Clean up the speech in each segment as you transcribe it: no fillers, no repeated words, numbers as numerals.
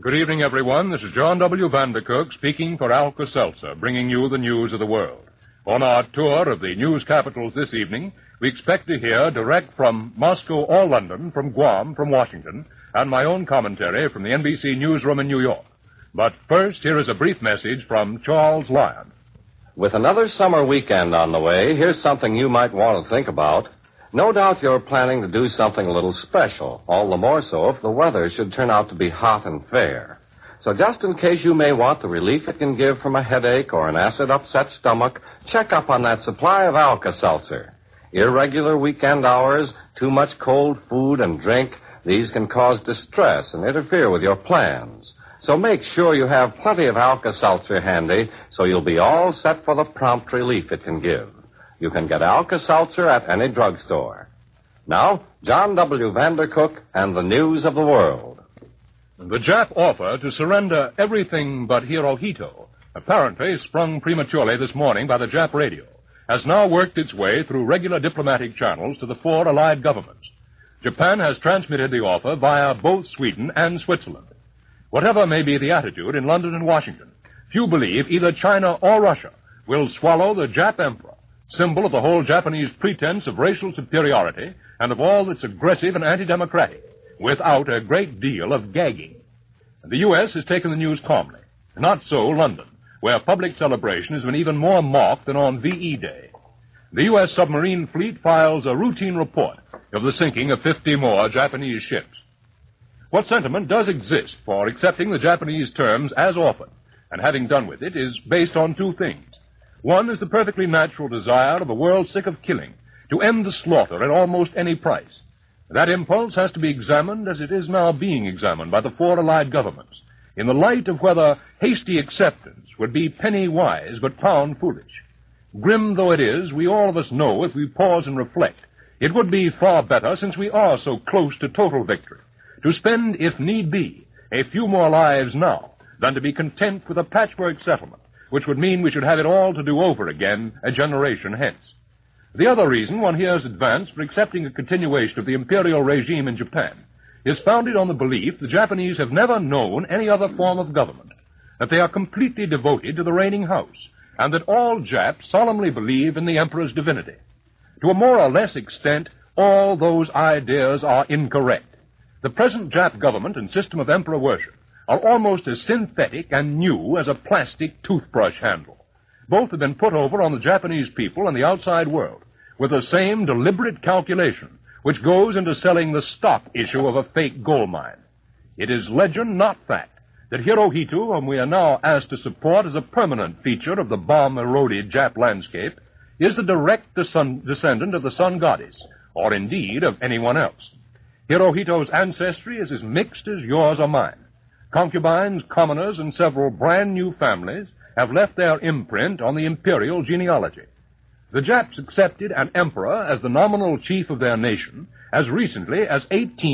Good evening, everyone. This is John W. Vanderkook speaking for Alka-Seltzer, bringing you the news of the world. On our tour of the news capitals this evening, we expect to hear direct from Moscow or London, from Guam, from Washington, and my own commentary from the NBC newsroom in New York. But first, here is a brief message from Charles Lyon. With another summer weekend on the way, here's something you might want to think about. No doubt you're planning to do something a little special, all the more so if the weather should turn out to be hot and fair. So just in case you may want the relief it can give from a headache or an acid-upset stomach, check up on that supply of Alka-Seltzer. Irregular weekend hours, too much cold food and drink, these can cause distress and interfere with your plans. So make sure you have plenty of Alka-Seltzer handy so you'll be all set for the prompt relief it can give. You can get Alka-Seltzer at any drugstore. Now, John W. Vanderkook and the news of the world. The Jap offer to surrender everything but Hirohito, apparently sprung prematurely this morning by the Jap radio, has now worked its way through regular diplomatic channels to the four allied governments. Japan has transmitted the offer via both Sweden and Switzerland. Whatever may be the attitude in London and Washington, few believe either China or Russia will swallow the Jap emperor, symbol of the whole Japanese pretense of racial superiority and of all that's aggressive and anti-democratic, without a great deal of gagging. The U.S. has taken the news calmly. Not so London, where public celebration has been even more mocked than on VE Day. The U.S. submarine fleet files a routine report of the sinking of 50 more Japanese ships. What sentiment does exist for accepting the Japanese terms as offered, and having done with it, is based on two things. One is the perfectly natural desire of a world sick of killing to end the slaughter at almost any price. That impulse has to be examined as it is now being examined by the four allied governments, in the light of whether hasty acceptance would be penny wise but pound foolish. Grim though it is, we all of us know, if we pause and reflect, it would be far better, since we are so close to total victory, to spend, if need be, a few more lives now than to be content with a patchwork settlement, which would mean we should have it all to do over again a generation hence. The other reason one hears advanced for accepting a continuation of the imperial regime in Japan is founded on the belief the Japanese have never known any other form of government, that they are completely devoted to the reigning house, and that all Japs solemnly believe in the emperor's divinity. To a more or less extent, all those ideas are incorrect. The present Jap government and system of emperor worship are almost as synthetic and new as a plastic toothbrush handle. Both have been put over on the Japanese people and the outside world with the same deliberate calculation which goes into selling the stock issue of a fake gold mine. It is legend, not fact, that Hirohito, whom we are now asked to support as a permanent feature of the bomb-eroded Jap landscape, is the direct descendant of the sun goddess, or indeed of anyone else. Hirohito's ancestry is as mixed as yours or mine. Concubines, commoners, and several brand-new families have left their imprint on the imperial genealogy. The Japs accepted an emperor as the nominal chief of their nation as recently as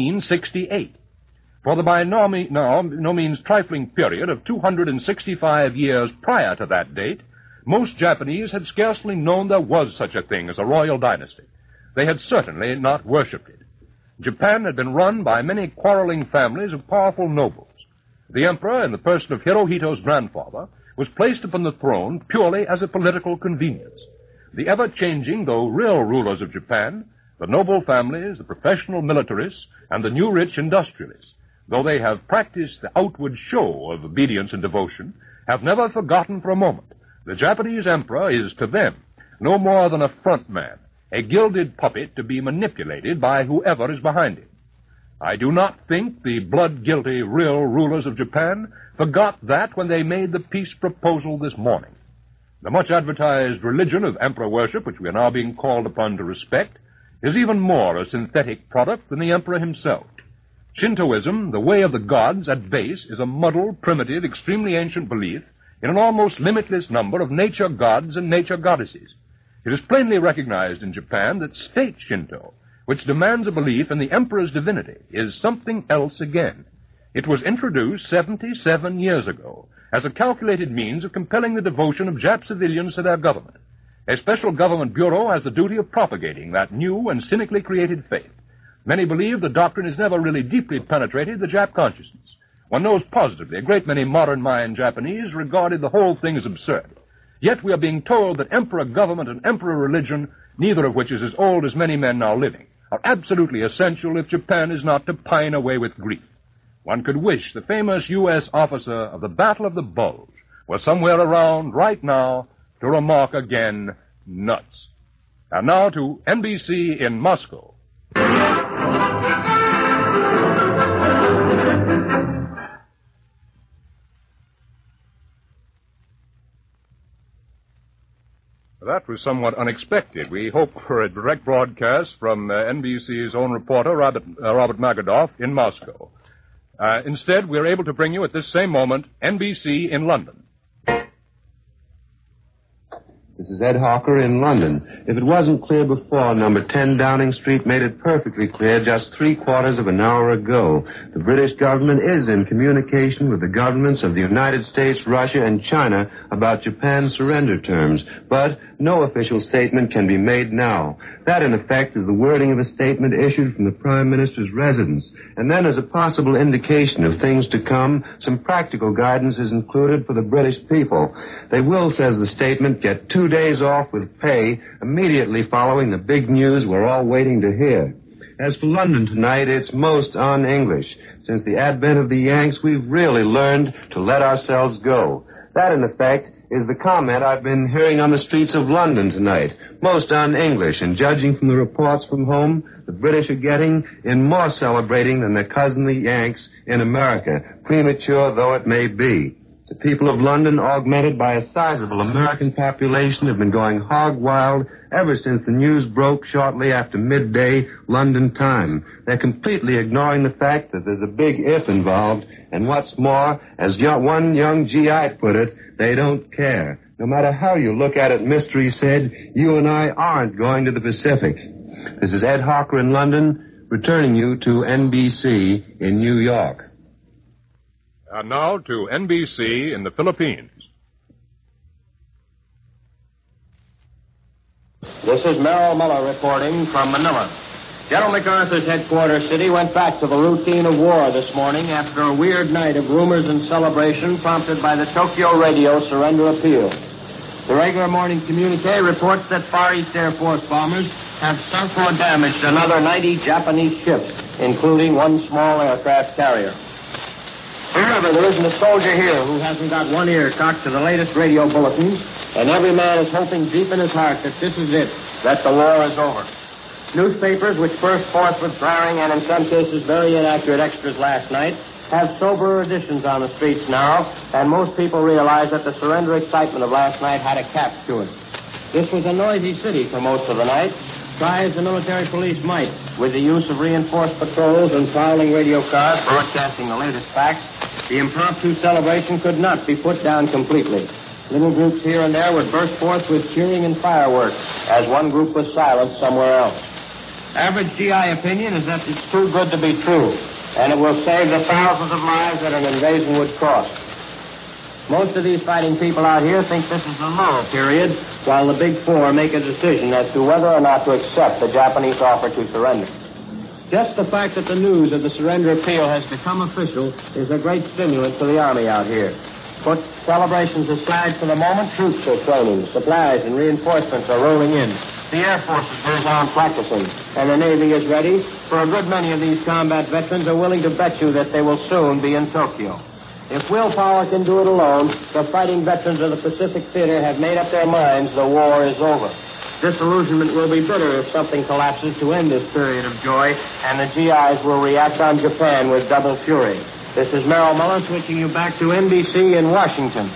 1868. For the by no means trifling period of 265 years prior to that date, most Japanese had scarcely known there was such a thing as a royal dynasty. They had certainly not worshipped it. Japan had been run by many quarreling families of powerful nobles. The emperor, in the person of Hirohito's grandfather, was placed upon the throne purely as a political convenience. The ever-changing, though real rulers of Japan, the noble families, the professional militarists, and the new rich industrialists, though they have practiced the outward show of obedience and devotion, have never forgotten for a moment the Japanese emperor is to them no more than a front man, a gilded puppet to be manipulated by whoever is behind him. I do not think the blood-guilty real rulers of Japan forgot that when they made the peace proposal this morning. The much-advertised religion of emperor worship, which we are now being called upon to respect, is even more a synthetic product than the emperor himself. Shintoism, the way of the gods at base, is a muddled, primitive, extremely ancient belief in an almost limitless number of nature gods and nature goddesses. It is plainly recognized in Japan that state Shinto, which demands a belief in the emperor's divinity, is something else again. It was introduced 77 years ago as a calculated means of compelling the devotion of Jap civilians to their government. A special government bureau has the duty of propagating that new and cynically created faith. Many believe the doctrine has never really deeply penetrated the Jap consciousness. One knows positively a great many modern Mayan Japanese regarded the whole thing as absurd. Yet we are being told that emperor government and emperor religion, neither of which is as old as many men now living, are absolutely essential if Japan is not to pine away with grief. One could wish the famous U.S. officer of the Battle of the Bulge were somewhere around right now to remark again, nuts. And now to NBC in Moscow. That was somewhat unexpected. We hoped for a direct broadcast from NBC's own reporter, Robert Magadoff, in Moscow. Instead, we're able to bring you at this same moment NBC in London. This is Ed Hawker in London. If it wasn't clear before, number 10 Downing Street made it perfectly clear just 3/4 of an hour ago. The British government is in communication with the governments of the United States, Russia, and China about Japan's surrender terms, but no official statement can be made now. That, in effect, is the wording of a statement issued from the Prime Minister's residence. And then, as a possible indication of things to come, some practical guidance is included for the British people. They will, says the statement, get 2 days off with pay immediately following the big news we're all waiting to hear. As for London tonight, it's most un-English. Since the advent of the Yanks, we've really learned to let ourselves go. That, in effect, is the comment I've been hearing on the streets of London tonight. Most un-English, and judging from the reports from home, the British are getting in more celebrating than their cousin the Yanks in America, premature though it may be. The people of London, augmented by a sizable American population, have been going hog wild ever since the news broke shortly after midday London time. They're completely ignoring the fact that there's a big if involved, and what's more, as one young GI put it, they don't care. No matter how you look at it, Mystery said, you and I aren't going to the Pacific. This is Ed Hawker in London, returning you to NBC in New York. And now to NBC in the Philippines. This is Merrill Miller reporting from Manila. General MacArthur's headquarters city went back to the routine of war this morning after a weird night of rumors and celebration prompted by the Tokyo radio surrender appeal. The regular morning communique reports that Far East Air Force bombers have sunk or damaged another 90 Japanese ships, including one small aircraft carrier. However, there isn't a soldier here who hasn't got one ear cocked to the latest radio bulletins, and every man is hoping deep in his heart that this is it, that the war is over. Newspapers, which burst forth with glaring and in some cases very inaccurate extras last night, have sober editions on the streets now, and most people realize that the surrender excitement of last night had a cap to it. This was a noisy city for most of the night. Try as the military police might, with the use of reinforced patrols and prowling radio cars broadcasting the latest facts, the impromptu celebration could not be put down completely. Little groups here and there would burst forth with cheering and fireworks, as one group was silenced somewhere else. Average GI opinion is that it's too good to be true, and it will save the thousands of lives that an invasion would cost. Most of these fighting people out here think this is the lull period, while the Big Four make a decision as to whether or not to accept the Japanese offer to surrender. Just the fact that the news of the surrender appeal has become official is a great stimulant for the Army out here. Put celebrations aside for the moment, troops are training, supplies and reinforcements are rolling in. The Air Force goes on practicing, and the Navy is ready, for a good many of these combat veterans are willing to bet you that they will soon be in Tokyo. If willpower can do it alone, the fighting veterans of the Pacific Theater have made up their minds the war is over. Disillusionment will be bitter if something collapses to end this period of joy, and the GIs will react on Japan with double fury. This is Merrill Miller switching you back to NBC in Washington.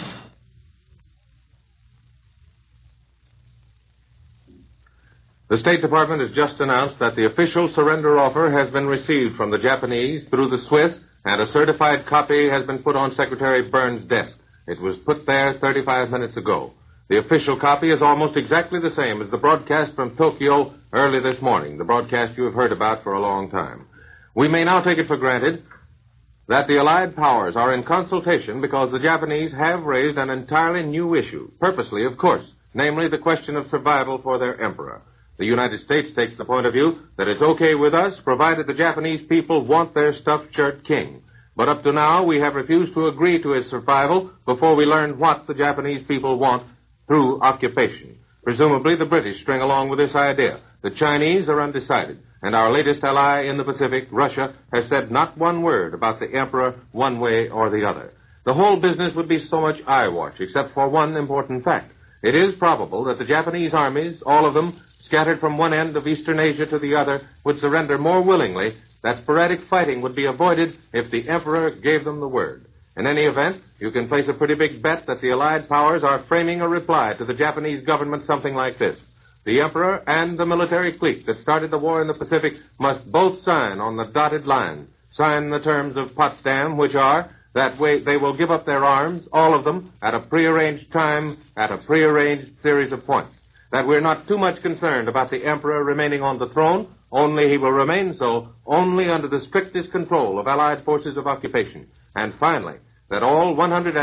The State Department has just announced that the official surrender offer has been received from the Japanese through the Swiss, and a certified copy has been put on Secretary Burns' desk. It was put there 35 minutes ago. The official copy is almost exactly the same as the broadcast from Tokyo early this morning, the broadcast you have heard about for a long time. We may now take it for granted that the Allied powers are in consultation because the Japanese have raised an entirely new issue, purposely, of course, namely the question of survival for their emperor. The United States takes the point of view that it's okay with us, provided the Japanese people want their stuffed shirt king. But up to now, we have refused to agree to his survival before we learn what the Japanese people want through occupation. Presumably, the British string along with this idea. The Chinese are undecided. And our latest ally in the Pacific, Russia, has said not one word about the Emperor one way or the other. The whole business would be so much eyewash, except for one important fact. It is probable that the Japanese armies, all of them, scattered from one end of Eastern Asia to the other, would surrender more willingly, that sporadic fighting would be avoided if the Emperor gave them the word. In any event, you can place a pretty big bet that the Allied powers are framing a reply to the Japanese government something like this. The Emperor and the military clique that started the war in the Pacific must both sign on the dotted line, sign the terms of Potsdam, which are, that way they will give up their arms, all of them, at a prearranged time, at a prearranged series of points. That we're not too much concerned about the Emperor remaining on the throne, only he will remain so only under the strictest control of Allied forces of occupation. And finally, that all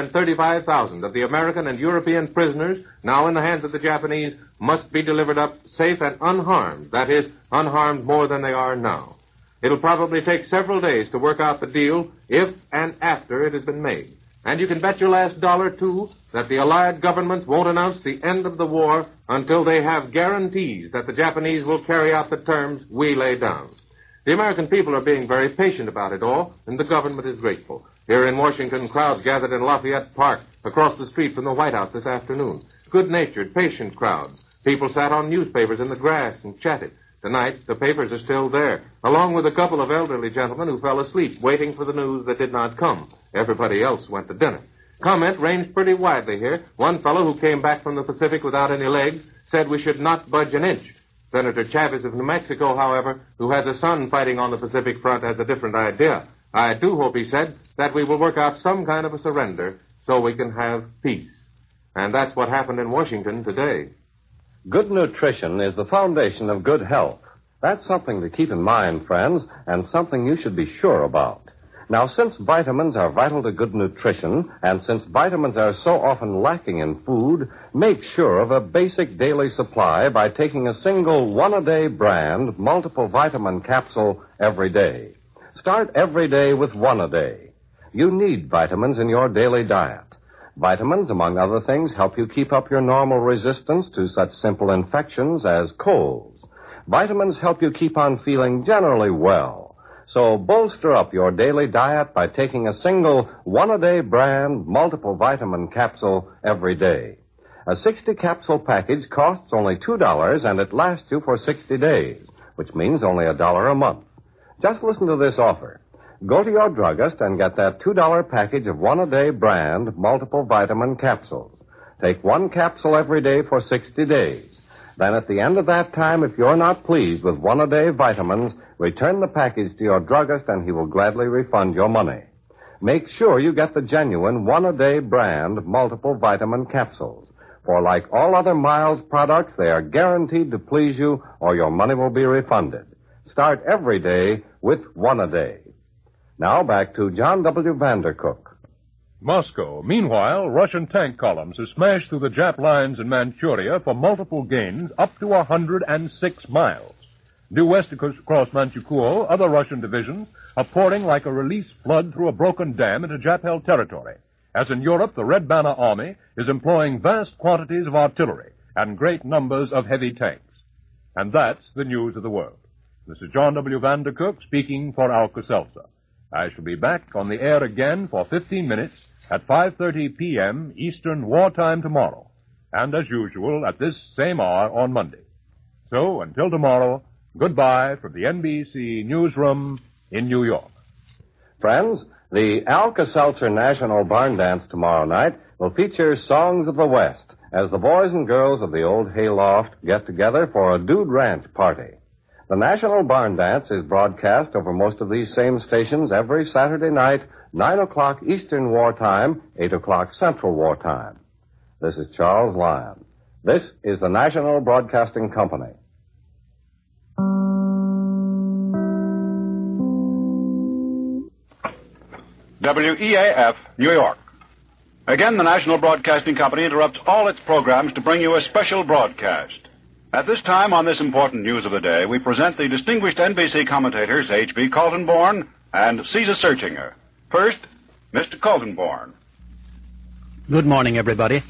135,000 of the American and European prisoners now in the hands of the Japanese must be delivered up safe and unharmed, that is, unharmed more than they are now. It'll probably take several days to work out the deal if and after it has been made. And you can bet your last dollar, too, that the Allied governments won't announce the end of the war until they have guarantees that the Japanese will carry out the terms we lay down. The American people are being very patient about it all, and the government is grateful. Here in Washington, crowds gathered in Lafayette Park across the street from the White House this afternoon. Good-natured, patient crowds. People sat on newspapers in the grass and chatted. Tonight, the papers are still there, along with a couple of elderly gentlemen who fell asleep, waiting for the news that did not come. Everybody else went to dinner. Comment ranged pretty widely here. One fellow who came back from the Pacific without any legs said we should not budge an inch. Senator Chavez of New Mexico, however, who has a son fighting on the Pacific front, has a different idea. I do hope, he said, that we will work out some kind of a surrender so we can have peace. And that's what happened in Washington today. Good nutrition is the foundation of good health. That's something to keep in mind, friends, and something you should be sure about. Now, since vitamins are vital to good nutrition, and since vitamins are so often lacking in food, make sure of a basic daily supply by taking a single one-a-day brand multiple vitamin capsule every day. Start every day with one a day. You need vitamins in your daily diet. Vitamins, among other things, help you keep up your normal resistance to such simple infections as colds. Vitamins help you keep on feeling generally well. So bolster up your daily diet by taking a single one-a-day brand multiple vitamin capsule every day. A 60-capsule package costs only $2, and it lasts you for 60 days, which means only $1 a month. Just listen to this offer. Go to your druggist and get that $2 package of one-a-day brand multiple vitamin capsules. Take one capsule every day for 60 days. Then at the end of that time, if you're not pleased with one-a-day vitamins, return the package to your druggist and he will gladly refund your money. Make sure you get the genuine one-a-day brand multiple vitamin capsules. For like all other Miles products, they are guaranteed to please you or your money will be refunded. Start every day with one a day. Now back to John W. Vandercook. Moscow. Meanwhile, Russian tank columns have smashed through the Jap lines in Manchuria for multiple gains up to 106 miles. Due west across Manchukuo, other Russian divisions are pouring like a release flood through a broken dam into Jap-held territory. As in Europe, the Red Banner Army is employing vast quantities of artillery and great numbers of heavy tanks. And that's the news of the world. This is John W. Vandercook speaking for Alka-Seltzer. I shall be back on the air again for 15 minutes at 5:30 p.m. Eastern Wartime tomorrow, and as usual at this same hour on Monday. So, until tomorrow, goodbye from the NBC Newsroom in New York. Friends, the Alka-Seltzer National Barn Dance tomorrow night will feature Songs of the West as the boys and girls of the old hayloft get together for a Dude Ranch party. The National Barn Dance is broadcast over most of these same stations every Saturday night, 9 o'clock Eastern Wartime, 8 o'clock Central Wartime. This is Charles Lyon. This is the National Broadcasting Company. WEAF, New York. Again, the National Broadcasting Company interrupts all its programs to bring you a special broadcast. At this time on this important news of the day, we present the distinguished NBC commentators H.B. Colton-Bourne and Caesar Searchinger. First, Mr. Coltonborn. Good morning, everybody.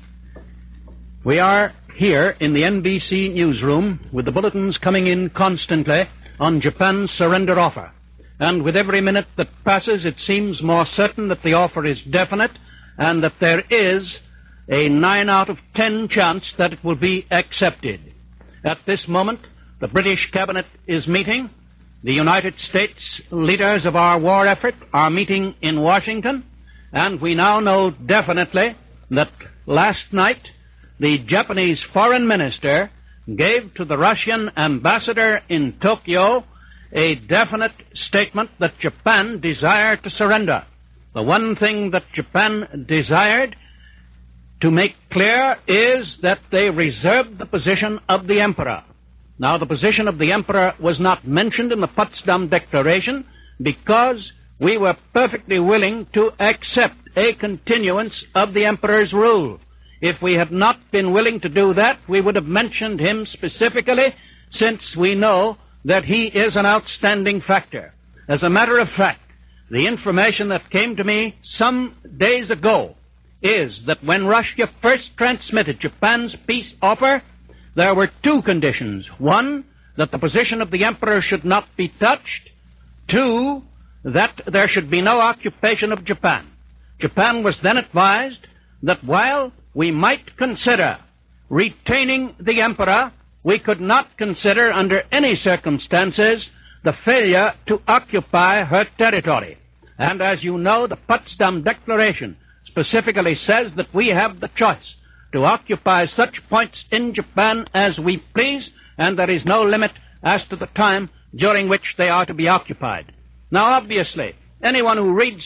We are here in the NBC newsroom with the bulletins coming in constantly on Japan's surrender offer. And with every minute that passes, it seems more certain that the offer is definite and that there is a 9 out of 10 chance that it will be accepted. At this moment, the British cabinet is meeting. The United States leaders of our war effort are meeting in Washington. And we now know definitely that last night the Japanese foreign minister gave to the Russian ambassador in Tokyo a definite statement that Japan desired to surrender. The one thing that Japan desired to make clear is that they reserved the position of the emperor. Now, the position of the emperor was not mentioned in the Potsdam Declaration because we were perfectly willing to accept a continuance of the emperor's rule. If we had not been willing to do that, we would have mentioned him specifically, since we know that he is an outstanding factor. As a matter of fact, the information that came to me some days ago is that when Russia first transmitted Japan's peace offer, there were two conditions. One, that the position of the emperor should not be touched. Two, that there should be no occupation of Japan. Japan was then advised that while we might consider retaining the emperor, we could not consider under any circumstances the failure to occupy her territory. And as you know, the Potsdam Declaration specifically says that we have the choice to occupy such points in Japan as we please, and there is no limit as to the time during which they are to be occupied. Now, obviously, anyone who reads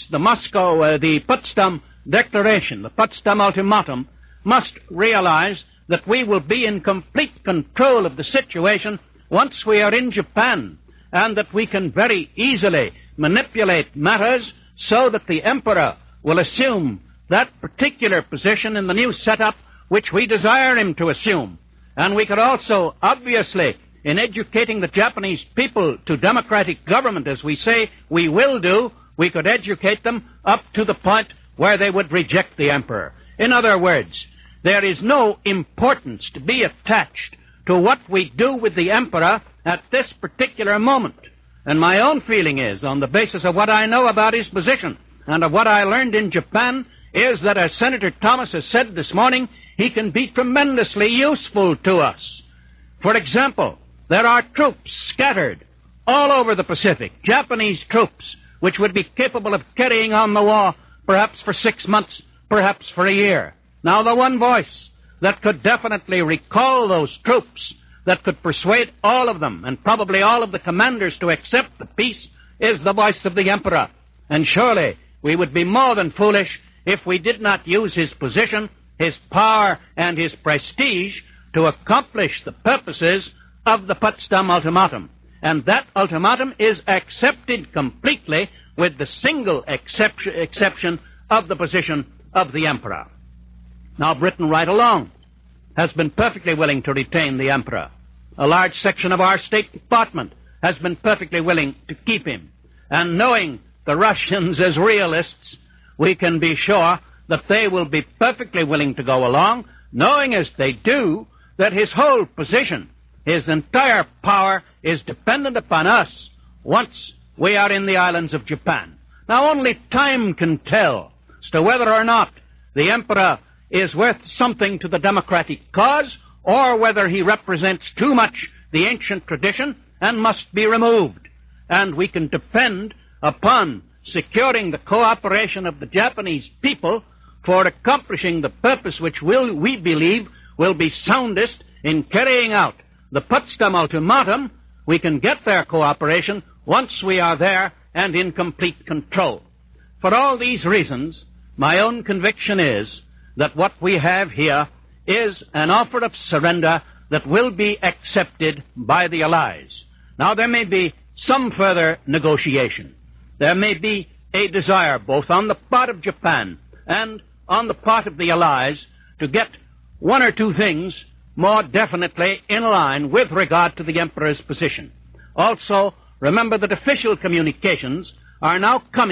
the Potsdam Declaration, the Potsdam Ultimatum, must realize that we will be in complete control of the situation once we are in Japan, and that we can very easily manipulate matters so that the emperor will assume that particular position in the new setup which we desire him to assume. And we could also, obviously, in educating the Japanese people to democratic government, as we say we will do, we could educate them up to the point where they would reject the emperor. In other words, there is no importance to be attached to what we do with the emperor at this particular moment. And my own feeling is, on the basis of what I know about his position and of what I learned in Japan, is that, as Senator Thomas has said this morning, he can be tremendously useful to us. For example, there are troops scattered all over the Pacific, Japanese troops, which would be capable of carrying on the war perhaps for 6 months, perhaps for a year. Now, the one voice that could definitely recall those troops, that could persuade all of them, and probably all of the commanders, to accept the peace, is the voice of the emperor. And surely we would be more than foolish if we did not use his position, his power, and his prestige to accomplish the purposes of the Potsdam Ultimatum. And that ultimatum is accepted completely, with the single exception of the position of the emperor. Now, Britain right along has been perfectly willing to retain the emperor. A large section of our State Department has been perfectly willing to keep him. And knowing the Russians as realists, we can be sure that they will be perfectly willing to go along, knowing as they do that his whole position, his entire power, is dependent upon us once we are in the islands of Japan. Now, only time can tell as to whether or not the emperor is worth something to the democratic cause, or whether he represents too much the ancient tradition and must be removed. And we can depend upon securing the cooperation of the Japanese people for accomplishing the purpose which we believe will be soundest in carrying out the Potsdam Ultimatum. We can get their cooperation once we are there and in complete control. For all these reasons, my own conviction is that what we have here is an offer of surrender that will be accepted by the Allies. Now, there may be some further negotiation. There may be a desire, both on the part of Japan and on the part of the Allies, to get one or two things more definitely in line with regard to the emperor's position. Also, remember that official communications are now coming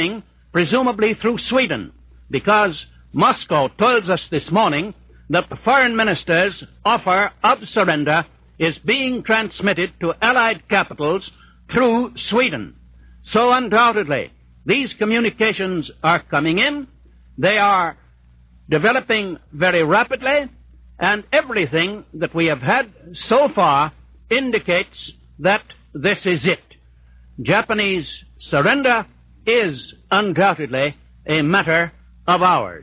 presumably through Sweden, because Moscow tells us this morning that the foreign minister's offer of surrender is being transmitted to Allied capitals through Sweden. So undoubtedly, these communications are coming in, they are developing very rapidly, and everything that we have had so far indicates that this is it. Japanese surrender is undoubtedly a matter of hours.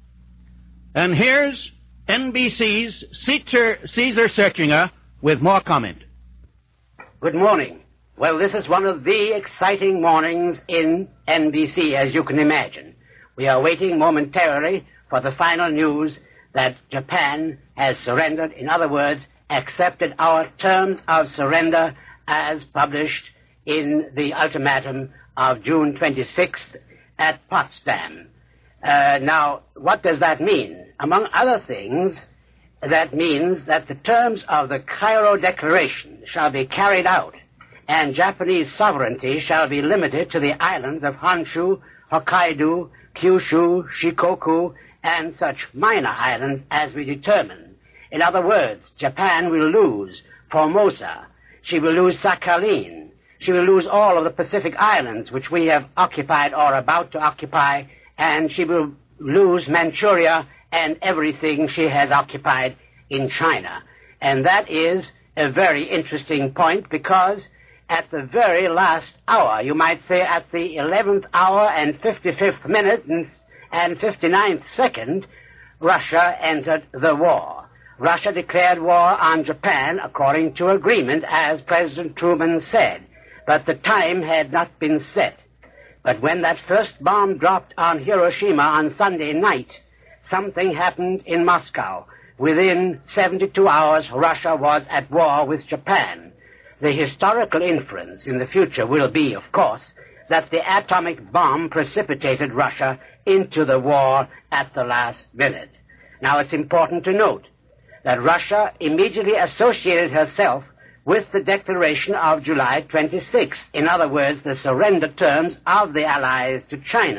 And here's NBC's Caesar Searchinger with more comment. Good morning. Well, this is one of the exciting mornings in NBC, as you can imagine. We are waiting momentarily for the final news that Japan has surrendered, in other words, accepted our terms of surrender as published in the ultimatum of June 26th at Potsdam. Now, what does that mean? Among other things, that means that the terms of the Cairo Declaration shall be carried out, and Japanese sovereignty shall be limited to the islands of Honshu, Hokkaido, Kyushu, Shikoku, and such minor islands as we determine. In other words, Japan will lose Formosa. She will lose Sakhalin. She will lose all of the Pacific Islands, which we have occupied or are about to occupy, and she will lose Manchuria and everything she has occupied in China. And that is a very interesting point, because at the very last hour, you might say at the 11th hour and 55th minute and 59th second, Russia entered the war. Russia declared war on Japan according to agreement, as President Truman said, but the time had not been set. But when that first bomb dropped on Hiroshima on Sunday night, something happened in Moscow. Within 72 hours, Russia was at war with Japan. The historical inference in the future will be, of course, that the atomic bomb precipitated Russia into the war at the last minute. Now, it's important to note that Russia immediately associated herself with the declaration of July 26th. In other words, the surrender terms of the Allies to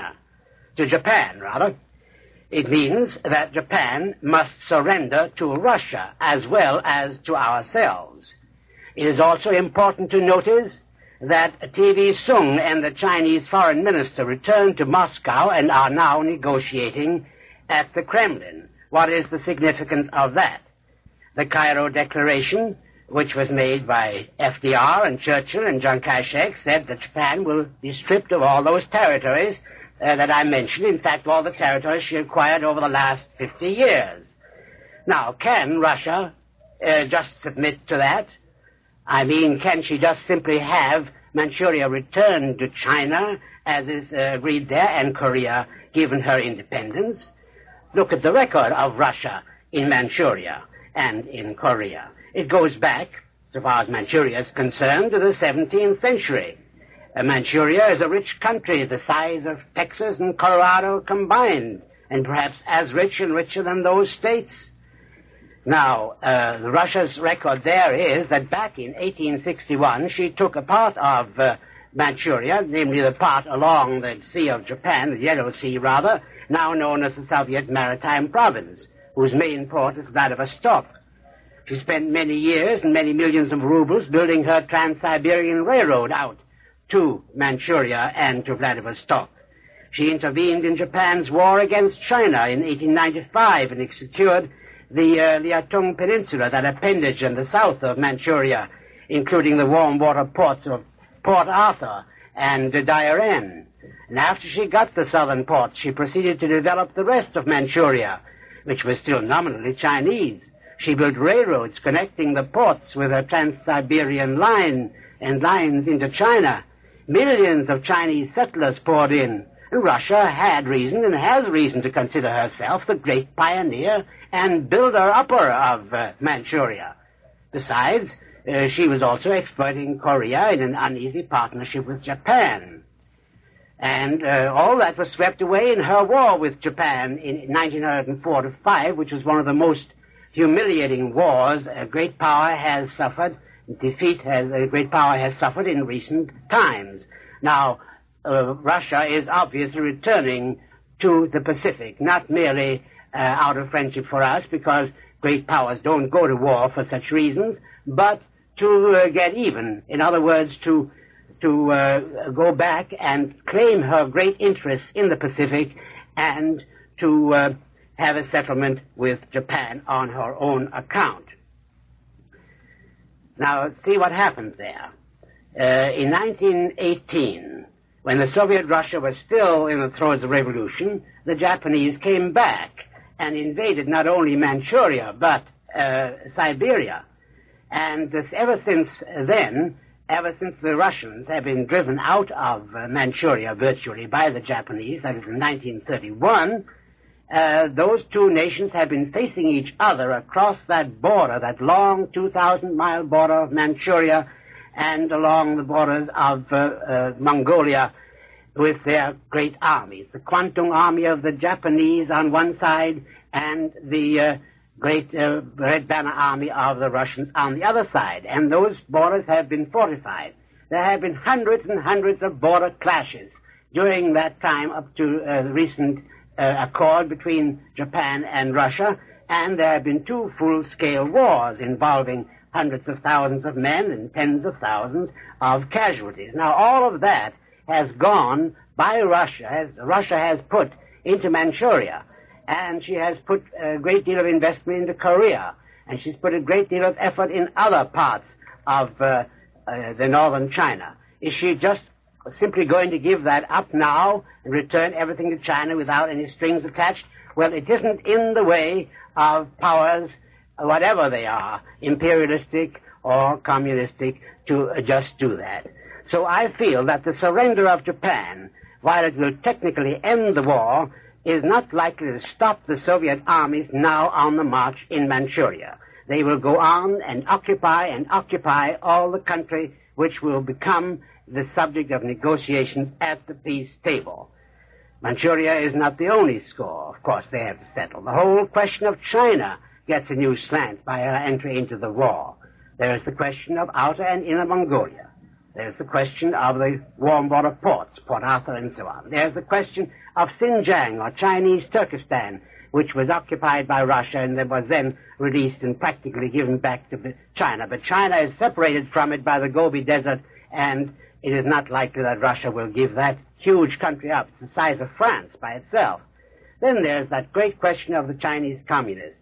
Japan. It means that Japan must surrender to Russia as well as to ourselves. It is also important to notice that TV Sung and the Chinese foreign minister returned to Moscow and are now negotiating at the Kremlin. What is the significance of that? The Cairo Declaration, which was made by FDR and Churchill and Chiang Kai-shek, said that Japan will be stripped of all those territories that I mentioned. In fact, all the territories she acquired over the last 50 years. Now, can Russia just submit to that? I mean, can she just simply have Manchuria returned to China, as is agreed there, and Korea given her independence? Look at the record of Russia in Manchuria and in Korea. It goes back, so far as Manchuria is concerned, to the 17th century. Manchuria is a rich country, the size of Texas and Colorado combined, and perhaps as rich and richer than those states. Now, Russia's record there is that back in 1861, she took a part of Manchuria, namely the part along the Sea of Japan, the Yellow Sea rather, now known as the Soviet Maritime Province, whose main port is Vladivostok. She spent many years and many millions of rubles building her Trans-Siberian Railroad out to Manchuria and to Vladivostok. She intervened in Japan's war against China in 1895 and secured the Liaotung Peninsula, that appendage in the south of Manchuria, including the warm water ports of Port Arthur and Dairen. And after she got the southern ports, she proceeded to develop the rest of Manchuria, which was still nominally Chinese. She built railroads connecting the ports with her Trans-Siberian line and lines into China. Millions of Chinese settlers poured in. And Russia had reason and has reason to consider herself the great pioneer and builder-upper of Manchuria. Besides, she was also exploiting Korea in an uneasy partnership with Japan. And all that was swept away in her war with Japan in 1904-5, which was one of the most humiliating wars a great power has suffered. A great power has suffered in recent times. Now, Russia is obviously returning to the Pacific, not merely out of friendship for us, because great powers don't go to war for such reasons, but to get even. In other words, to go back and claim her great interests in the Pacific and to have a settlement with Japan on her own account. Now, see what happened there. In 1918, when the Soviet Russia was still in the throes of revolution, the Japanese came back and invaded not only Manchuria, but Siberia. And ever since then, ever since the Russians have been driven out of Manchuria virtually by the Japanese, that is in 1931, those two nations have been facing each other across that border, that long 2,000-mile border of Manchuria, and along the borders of Mongolia with their great armies. The Kwantung Army of the Japanese on one side and the great Red Banner Army of the Russians on the other side. And those borders have been fortified. There have been hundreds and hundreds of border clashes during that time up to the recent accord between Japan and Russia, and there have been two full-scale wars involving hundreds of thousands of men and tens of thousands of casualties. Now, all of that has gone by Russia. Russia has put into Manchuria, and she has put a great deal of investment into Korea, and she's put a great deal of effort in other parts of the northern China. Is she just simply going to give that up now and return everything to China without any strings attached? Well, it isn't in the way of powers, whatever they are, imperialistic or communistic, to just do that. So I feel that the surrender of Japan, while it will technically end the war, is not likely to stop the Soviet armies now on the march in Manchuria. They will go on and occupy all the country, which will become the subject of negotiations at the peace table. Manchuria is not the only score, of course, they have to settle. The whole question of China gets a new slant by her entry into the war. There is the question of Outer and Inner Mongolia. There's the question of the warm water ports, Port Arthur and so on. There's the question of Xinjiang, or Chinese Turkestan, which was occupied by Russia and that was then released and practically given back to China. But China is separated from it by the Gobi Desert, and it is not likely that Russia will give that huge country up. It's the size of France by itself. Then there's that great question of the Chinese communists.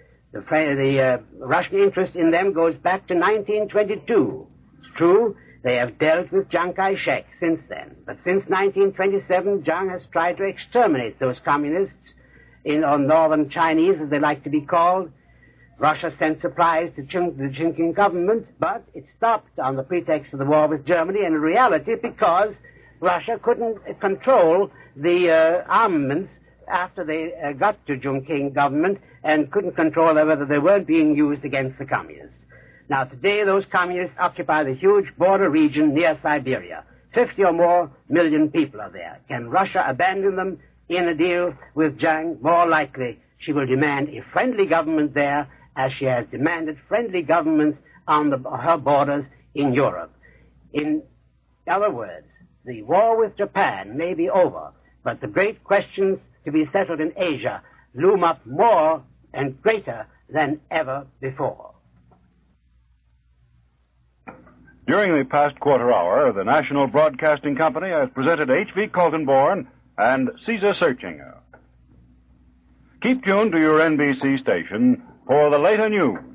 The Russian interest in them goes back to 1922. It's true, they have dealt with Chiang Kai-shek since then. But since 1927, Chiang has tried to exterminate those communists, or northern Chinese, as they like to be called. Russia sent supplies to the Chingking government, but it stopped on the pretext of the war with Germany, and in reality because Russia couldn't control the armaments after they got to Chungking government and couldn't control whether they weren't being used against the communists. Now, today, those communists occupy the huge border region near Siberia. 50 or more million people are there. Can Russia abandon them in a deal with Chiang? More likely, she will demand a friendly government there, as she has demanded friendly governments on her borders in Europe. In other words, the war with Japan may be over, but the great questions to be settled in Asia loom up more and greater than ever before. During the past quarter hour, the National Broadcasting Company has presented H.V. Kaltenborn and Caesar Searchinger. Keep tuned to your NBC station for the later news.